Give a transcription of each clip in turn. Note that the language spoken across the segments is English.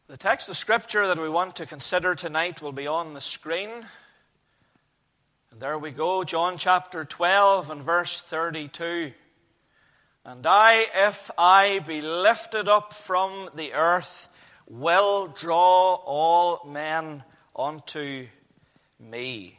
The text of Scripture that we want to consider tonight will be on the screen. And there we go, John chapter 12 and verse 32. And I, if I be lifted up from the earth, will draw all men unto me.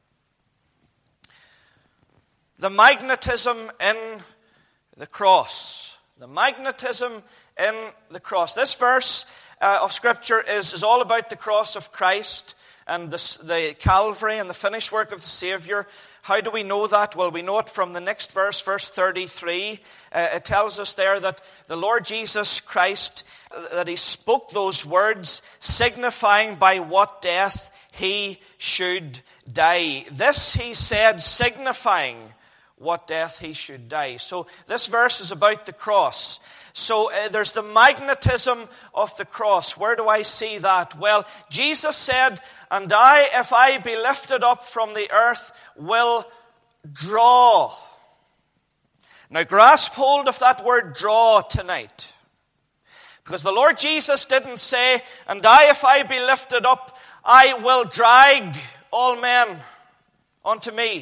The magnetism in the cross. The magnetism in the cross. This verse of Scripture is all about the cross of Christ and the Calvary and the finished work of the Savior. How do we know that? Well, we know it from the next verse, verse 33. It tells us there that the Lord Jesus Christ, that He spoke those words, signifying by what death He should die. This He said, signifying what death He should die. So this verse is about the cross. So there's the magnetism of the cross. Where do I see that? Well, Jesus said, and I, if I be lifted up from the earth, will draw. Now grasp hold of that word draw tonight. Because the Lord Jesus didn't say, and I, if I be lifted up, I will drag all men unto me.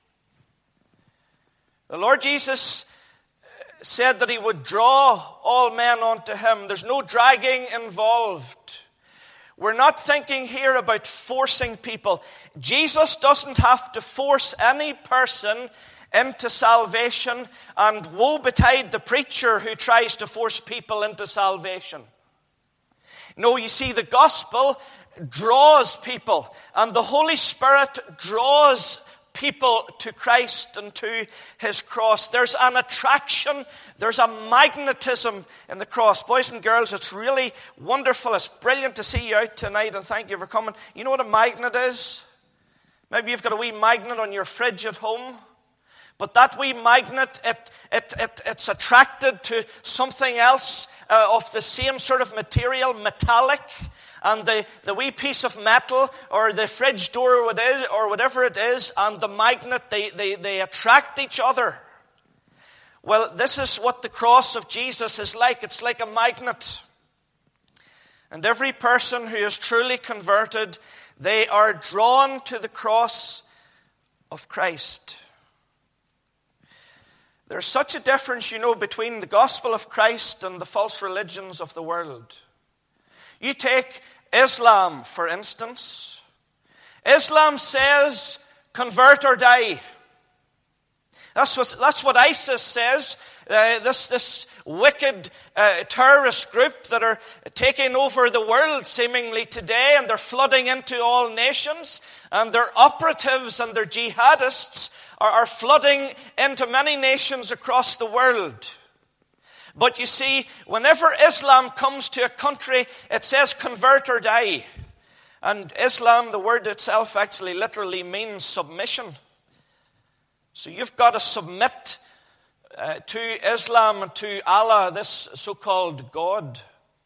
The Lord Jesus said that He would draw all men unto Him. There's no dragging involved. We're not thinking here about forcing people. Jesus doesn't have to force any person into salvation, and woe betide the preacher who tries to force people into salvation. No, you see, the gospel draws people, and the Holy Spirit draws people to Christ and to His cross. There's an attraction, there's a magnetism in the cross. Boys and girls, it's really wonderful. It's brilliant to see you out tonight, and thank you for coming. You know what a magnet is? Maybe you've got a wee magnet on your fridge at home. But that wee magnet, it's attracted to something else of the same sort of material, metallic. And the wee piece of metal or the fridge door or whatever it is, and the magnet, they attract each other. Well, this is what the cross of Jesus is like. It's like a magnet. And every person who is truly converted, they are drawn to the cross of Christ. There's such a difference, between the gospel of Christ and the false religions of the world. You take Islam, for instance. Islam says, convert or die. That's what ISIS says. This wicked terrorist group that are taking over the world seemingly today, and they're flooding into all nations, and their operatives and their jihadists are flooding into many nations across the world. But you see, whenever Islam comes to a country, it says convert or die. And Islam, the word itself actually literally means submission. So you've got to submit to Islam and to Allah, this so-called God.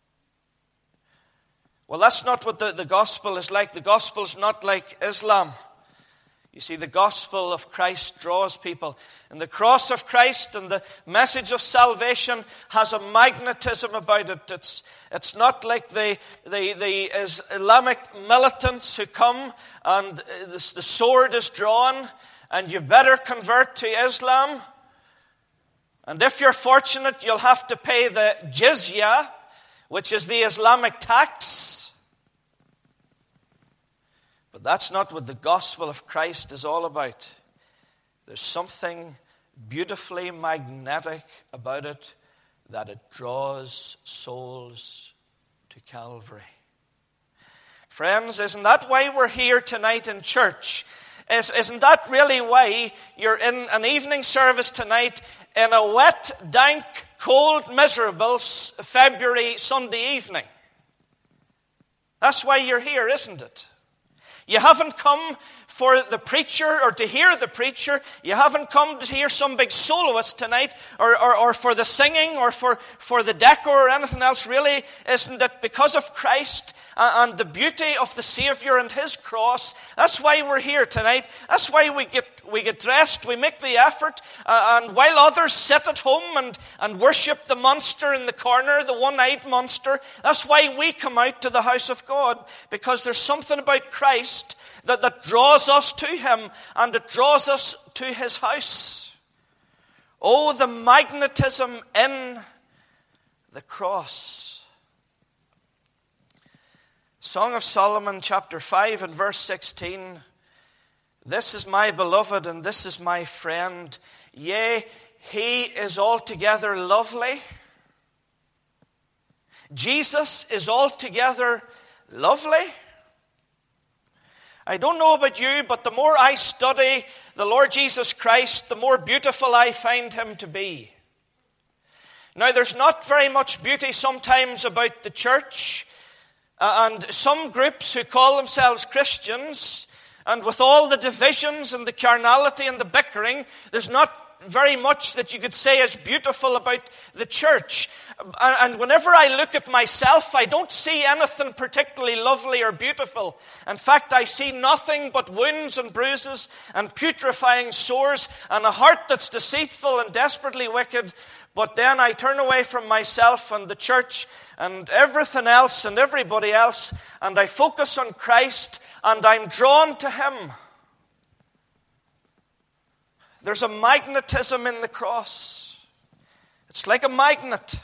Well, that's not what the gospel is like. The gospel is not like Islam. You see, the gospel of Christ draws people. And the cross of Christ and the message of salvation has a magnetism about it. It's not like the Islamic militants who come and the sword is drawn and you better convert to Islam. And if you're fortunate, you'll have to pay the jizya, which is the Islamic tax. But that's not what the gospel of Christ is all about. There's something beautifully magnetic about it, that it draws souls to Calvary. Friends, isn't that why we're here tonight in church? Isn't that really why you're in an evening service tonight in a wet, dank, cold, miserable February Sunday evening? That's why you're here, isn't it? You haven't come for the preacher or to hear the preacher. You haven't come to hear some big soloist tonight or for the singing or for the decor or anything else. Really, isn't it because of Christ and the beauty of the Savior and His cross? That's why we're here tonight. That's why we get get dressed, we make the effort, and while others sit at home and worship the monster in the corner, the one-eyed monster, that's why we come out to the house of God, because there's something about Christ that draws us to him, and it draws us to his house. Oh, the magnetism in the cross. Song of Solomon, chapter 5 and verse 16. This is my beloved, and this is my friend. Yea, he is altogether lovely. Jesus is altogether lovely. I don't know about you, but the more I study the Lord Jesus Christ, the more beautiful I find him to be. Now, there's not very much beauty sometimes about the church, and some groups who call themselves Christians, and with all the divisions and the carnality and the bickering, there's not very much that you could say is beautiful about the church. And whenever I look at myself, I don't see anything particularly lovely or beautiful. In fact, I see nothing but wounds and bruises and putrefying sores and a heart that's deceitful and desperately wicked. But then I turn away from myself and the church and everything else and everybody else, and I focus on Christ, and I'm drawn to him. There's a magnetism in the cross. It's like a magnet.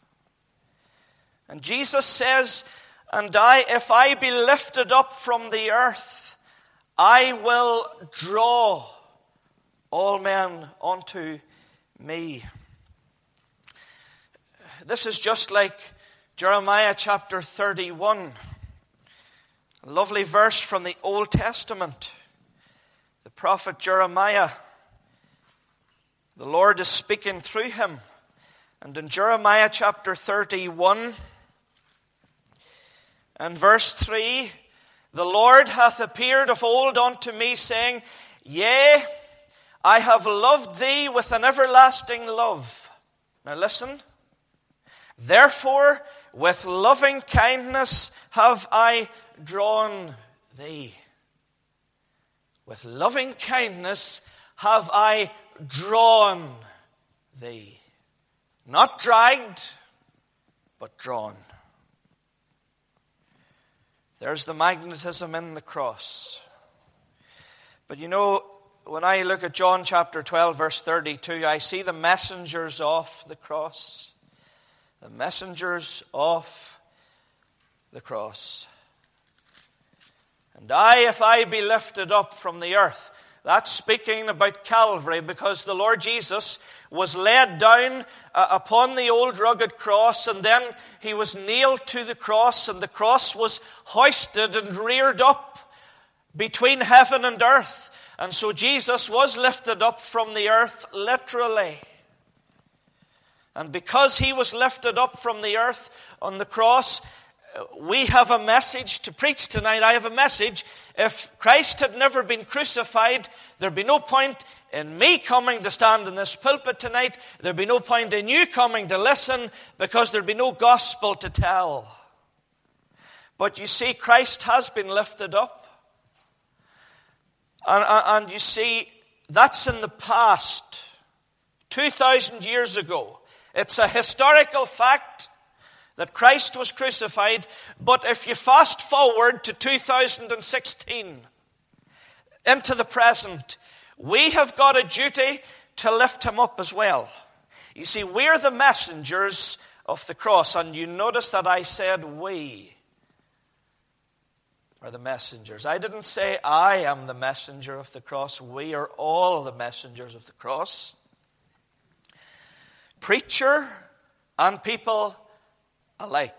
And Jesus says, and if I be lifted up from the earth, I will draw all men unto me. This is just like Jeremiah chapter 31. A lovely verse from the Old Testament. The prophet Jeremiah, the Lord is speaking through him. And in Jeremiah chapter 31 and verse 3, the Lord hath appeared of old unto me, saying, Yea, I have loved thee with an everlasting love. Now listen. Therefore, with loving kindness have I drawn thee. With loving kindness have I drawn thee. Not dragged, but drawn. There's the magnetism in the cross. But you know, when I look at John chapter 12, verse 32, I see the messengers of the cross. The messengers of the cross. And if I be lifted up from the earth. That's speaking about Calvary, because the Lord Jesus was laid down upon the old rugged cross, and then he was nailed to the cross, and the cross was hoisted and reared up between heaven and earth. And so Jesus was lifted up from the earth, literally. And because he was lifted up from the earth on the cross, we have a message to preach tonight. I have a message. If Christ had never been crucified, there'd be no point in me coming to stand in this pulpit tonight. There'd be no point in you coming to listen, because there'd be no gospel to tell. But you see, Christ has been lifted up. And you see, that's in the past, 2,000 years ago. It's a historical fact that Christ was crucified. But if you fast forward to 2016, into the present, we have got a duty to lift him up as well. You see, we're the messengers of the cross. And you notice that I said we are the messengers. I didn't say I am the messenger of the cross. We are all the messengers of the cross. Preacher and people alike.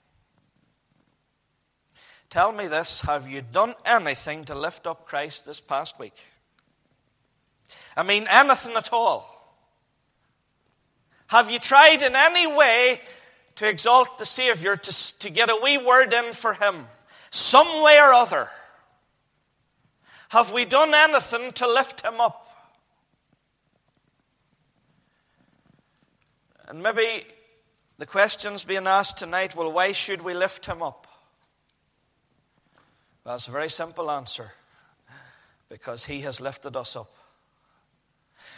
Tell me this, have you done anything to lift up Christ this past week? I mean, anything at all? Have you tried in any way to exalt the Savior, to get a wee word in for him? Some way or other. Have we done anything to lift him up? And maybe the question's being asked tonight, well, why should we lift him up? Well, it's a very simple answer. Because he has lifted us up.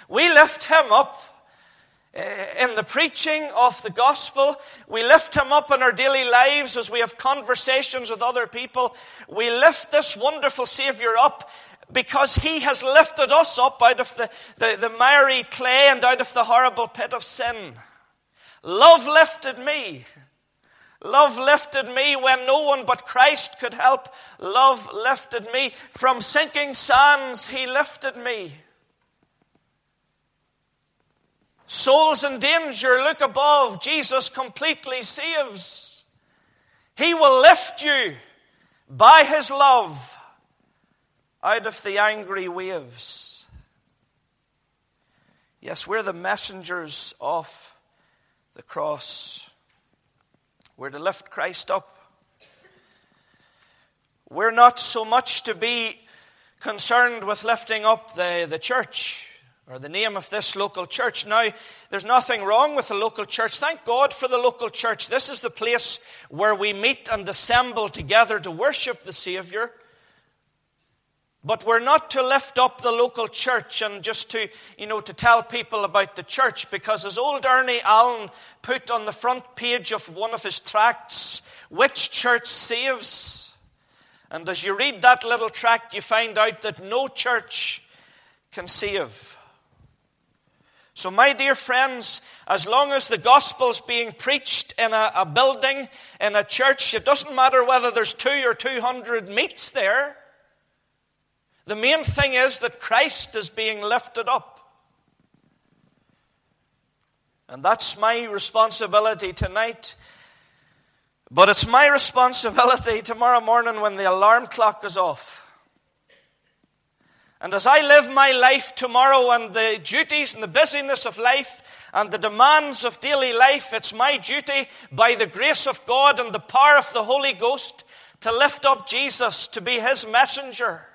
We lift him up in the preaching of the gospel. We lift him up in our daily lives as we have conversations with other people. We lift this wonderful Savior up because he has lifted us up out of the miry clay and out of the horrible pit of sin. Love lifted me. Love lifted me when no one but Christ could help. Love lifted me. From sinking sands, he lifted me. Souls in danger, look above. Jesus completely saves. He will lift you by his love out of the angry waves. Yes, we're the messengers of the cross. We're to lift Christ up. We're not so much to be concerned with lifting up the church or the name of this local church. Now, there's nothing wrong with the local church. Thank God for the local church. This is the place where we meet and assemble together to worship the Savior. But we're not to lift up the local church and just to tell people about the church, because as old Ernie Allen put on the front page of one of his tracts, "Which church saves?" And as you read that little tract, you find out that no church can save. So my dear friends, as long as the gospel's being preached in a building, in a church, it doesn't matter whether there's 2 or 200 meets there. The main thing is that Christ is being lifted up. And that's my responsibility tonight. But it's my responsibility tomorrow morning when the alarm clock goes off. And as I live my life tomorrow and the duties and the busyness of life and the demands of daily life, it's my duty by the grace of God and the power of the Holy Ghost to lift up Jesus, to be his messenger.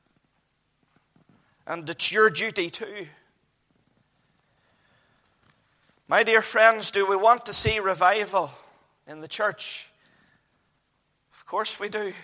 And it's your duty too. My dear friends, do we want to see revival in the church? Of course we do.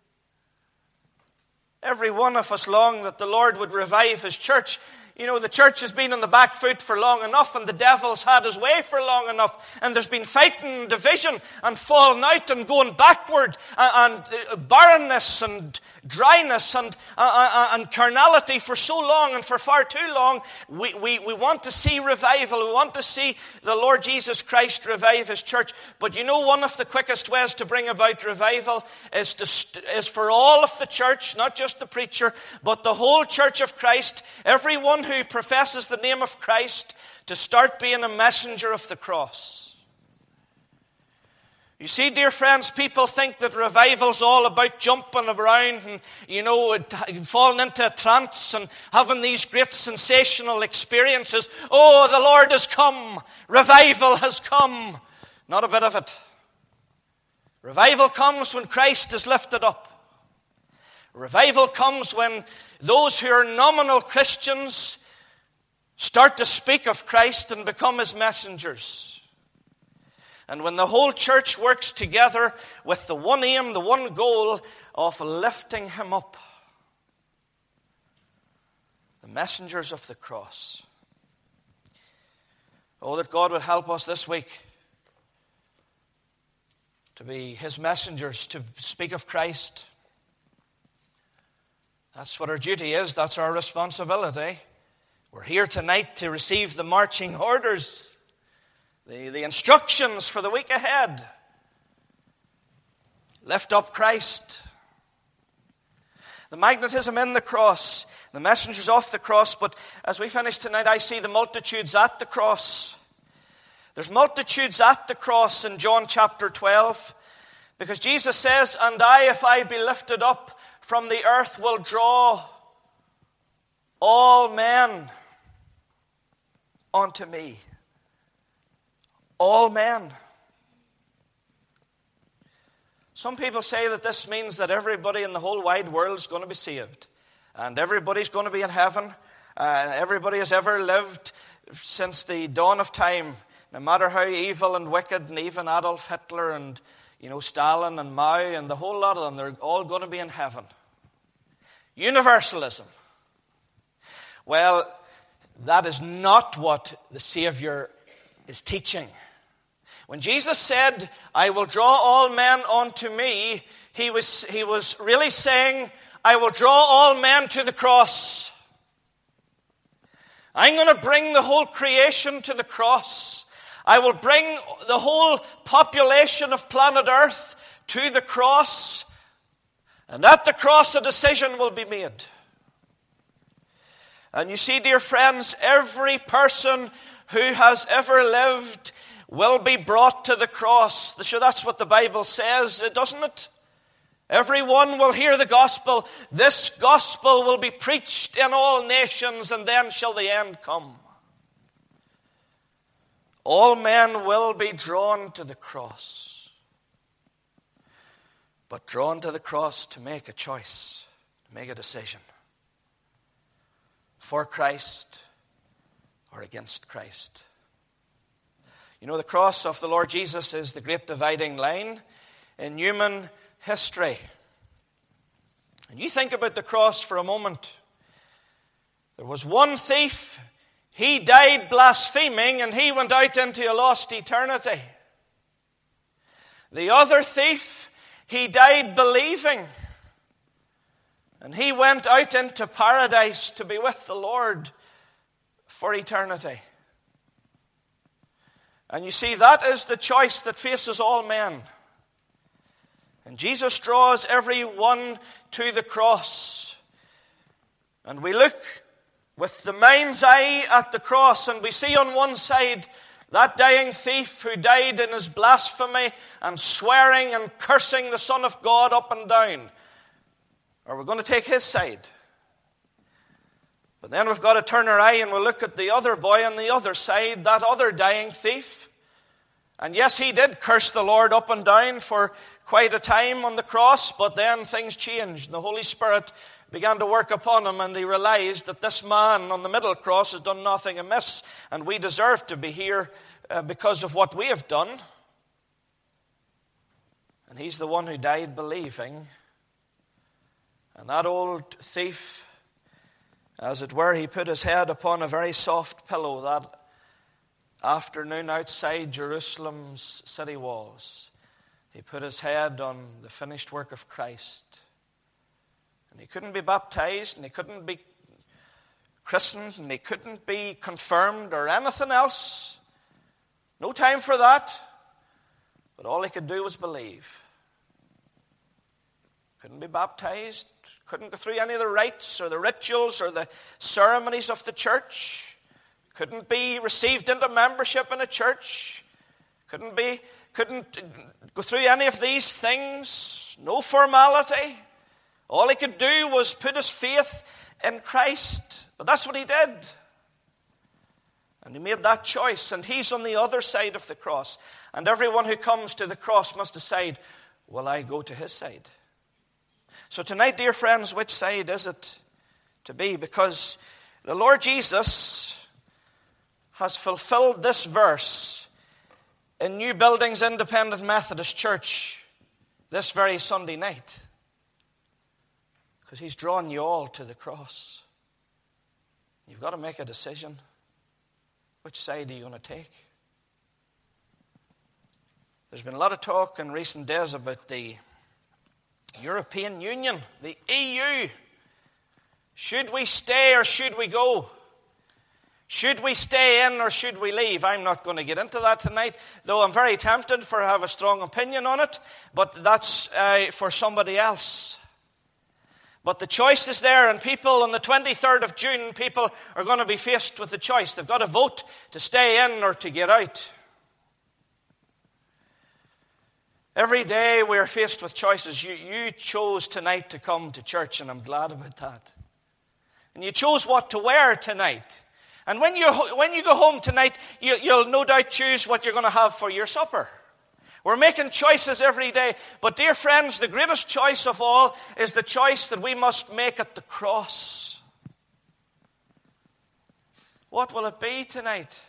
Every one of us long that the Lord would revive his church. The church has been on the back foot for long enough, and the devil's had his way for long enough, and there's been fighting and division and falling out and going backward and barrenness and dryness and carnality for so long and for far too long. We want to see revival. We want to see the Lord Jesus Christ revive his church. But one of the quickest ways to bring about revival is for all of the church, not just the preacher, but the whole church of Christ, everyone who professes the name of Christ, to start being a messenger of the cross. You see, dear friends, people think that revival's all about jumping around and, falling into a trance and having these great sensational experiences. Oh, the Lord has come. Revival has come. Not a bit of it. Revival comes when Christ is lifted up. Revival comes when those who are nominal Christians start to speak of Christ and become his messengers. And when the whole church works together with the one aim, the one goal of lifting him up. The messengers of the cross. Oh, that God would help us this week to be his messengers, to speak of Christ. That's what our duty is. That's our responsibility. We're here tonight to receive the marching orders, the instructions for the week ahead. Lift up Christ. The magnetism in the cross, the messengers off the cross. But as we finish tonight, I see the multitudes at the cross. There's multitudes at the cross in John chapter 12. Because Jesus says, "And I, if I be lifted up from the earth, will draw all men unto me." All men. Some people say that this means that everybody in the whole wide world is going to be saved. And everybody's going to be in heaven. Everybody has ever lived since the dawn of time. No matter how evil and wicked, and even Adolf Hitler and Stalin and Mao and the whole lot of them, they're all going to be in heaven. Universalism. Well, That is not what the Savior is teaching. When Jesus said, I will draw all men unto me, he was really saying, I will draw all men to the cross. I'm going to bring the whole creation to the cross. I will bring the whole population of planet Earth to the cross. And at the cross, a decision will be made. And you see, dear friends, every person who has ever lived will be brought to the cross. Sure, that's what the Bible says, doesn't it? Everyone will hear the gospel. This gospel will be preached in all nations, and then shall the end come. All men will be drawn to the cross. But drawn to the cross to make a choice, to make a decision. For Christ or against Christ. You know, the cross of the Lord Jesus is the great dividing line in human history. And you think about the cross for a moment. There was one thief. He died blaspheming and he went out into a lost eternity. The other thief, he died believing. And he went out into paradise to be with the Lord for eternity. And you see, that is the choice that faces all men. And Jesus draws everyone to the cross. And we look with the mind's eye at the cross, and we see on one side that dying thief who died in his blasphemy and swearing and cursing the Son of God up and down. Or we're going to take his side. But then we've got to turn our eye and we'll look at the other boy on the other side, that other dying thief. And yes, he did curse the Lord up and down for quite a time on the cross, but then things changed. The Holy Spirit began to work upon him, and he realized that this man on the middle cross has done nothing amiss, and we deserve to be here because of what we have done. And he's the one who died believing. And that old thief, as it were, he put his head upon a very soft pillow that afternoon outside Jerusalem's city walls. He put his head on the finished work of Christ. And he couldn't be baptized, and he couldn't be christened, and he couldn't be confirmed or anything else. No time for that. But all he could do was believe. Couldn't be baptized, couldn't go through any of the rites or the rituals or the ceremonies of the church. Couldn't be received into membership in a church. Couldn't go through any of these things. No formality. All he could do was put his faith in Christ. But that's what he did. And he made that choice. And he's on the other side of the cross. And everyone who comes to the cross must decide, will I go to his side? So tonight, dear friends, which side is it to be? Because the Lord Jesus has fulfilled this verse in New Buildings Independent Methodist Church this very Sunday night. Because he's drawn you all to the cross. You've got to make a decision. Which side are you going to take? There's been a lot of talk in recent days about the European Union, the EU. Should we stay or should we go? Should we stay in or should we leave? I'm not going to get into that tonight, though I'm very tempted for I have a strong opinion on it, but that's for somebody else. But the choice is there, and people on the 23rd of June, people are going to be faced with the choice. They've got to vote to stay in or to get out. Every day we are faced with choices. You chose tonight to come to church, and I'm glad about that. And you chose what to wear tonight. And when you go home tonight, you'll no doubt choose what you're going to have for your supper. We're making choices every day. But dear friends, the greatest choice of all is the choice that we must make at the cross. What will it be tonight?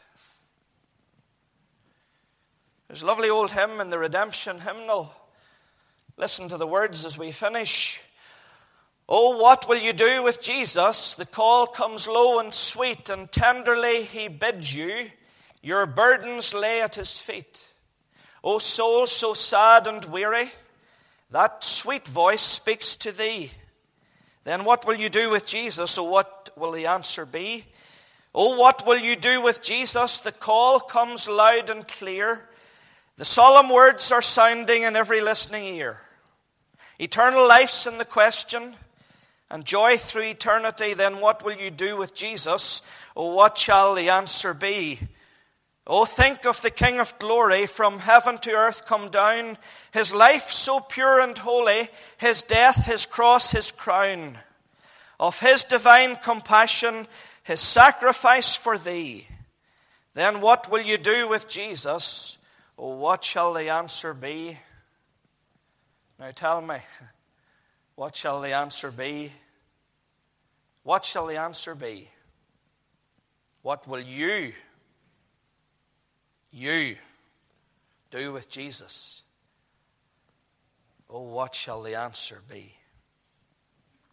There's a lovely old hymn in the Redemption hymnal. Listen to the words as we finish. Oh, what will you do with Jesus? The call comes low and sweet, and tenderly he bids you your burdens lay at his feet. O soul so sad and weary, that sweet voice speaks to thee. Then what will you do with Jesus? Oh, what will the answer be? Oh, what will you do with Jesus? The call comes loud and clear. The solemn words are sounding in every listening ear. Eternal life's in the question, and joy through eternity. Then what will you do with Jesus? Oh, what shall the answer be? Oh, think of the King of glory, from heaven to earth come down. His life so pure and holy, his death, his cross, his crown. Of his divine compassion, his sacrifice for thee. Then what will you do with Jesus? Oh, what shall the answer be? Now tell me, what shall the answer be? What shall the answer be? What will you do with Jesus? Oh, what shall the answer be?